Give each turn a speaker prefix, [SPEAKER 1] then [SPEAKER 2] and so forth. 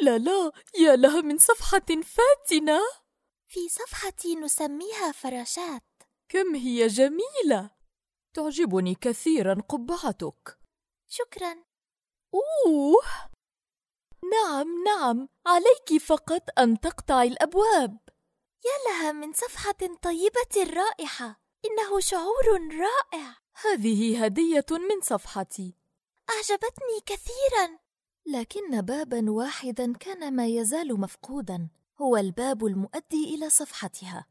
[SPEAKER 1] لا لا، يا لها من صفحة فاتنة.
[SPEAKER 2] في صفحتي نسميها فراشات.
[SPEAKER 1] كم هي جميلة، تعجبني كثيرا قبعتك.
[SPEAKER 2] شكرا.
[SPEAKER 1] أوه، نعم نعم، عليك فقط أن تقطعي الأبواب.
[SPEAKER 2] يا لها من صفحة طيبة الرائحة، إنه شعور رائع.
[SPEAKER 1] هذه هدية من صفحتي.
[SPEAKER 2] أعجبتني كثيرا.
[SPEAKER 1] لكن بابا واحدا كان ما يزال مفقودا، هو الباب المؤدي إلى صفحتها.